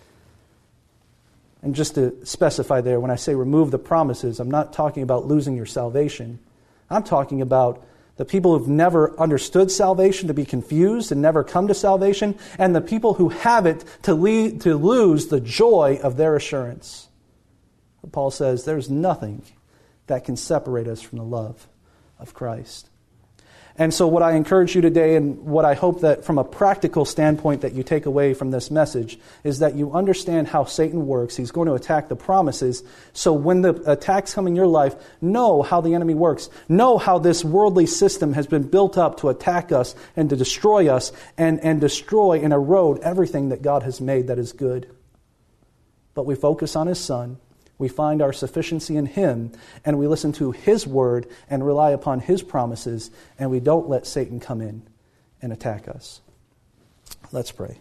And just to specify there, when I say remove the promises, I'm not talking about losing your salvation. I'm talking about the people who've never understood salvation to be confused and never come to salvation, and the people who have it to lead, to lose the joy of their assurance. But Paul says there's nothing that can separate us from the love of Christ. And so what I encourage you today, and what I hope that from a practical standpoint that you take away from this message, is that you understand how Satan works. He's going to attack the promises. So when the attacks come in your life, know how the enemy works. Know how this worldly system has been built up to attack us and to destroy us and, and destroy and erode everything that God has made that is good. But we focus on His Son. We find our sufficiency in Him, and we listen to His Word and rely upon His promises, and we don't let Satan come in and attack us. Let's pray.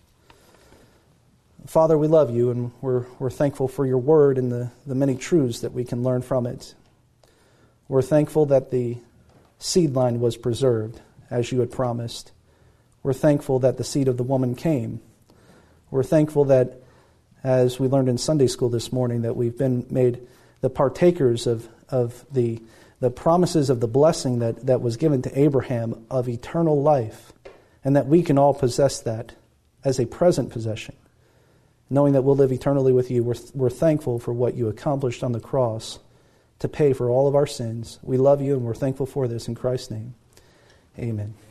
Father, we love You, and we're we're thankful for Your Word and the, the many truths that we can learn from it. We're thankful that the seed line was preserved, as You had promised. We're thankful that the seed of the woman came. We're thankful that, as we learned in Sunday school this morning, that we've been made the partakers of, of the, the promises of the blessing that, that was given to Abraham of eternal life, and that we can all possess that as a present possession. Knowing that we'll live eternally with You, we're, we're thankful for what You accomplished on the cross to pay for all of our sins. We love You, and we're thankful for this in Christ's name. Amen.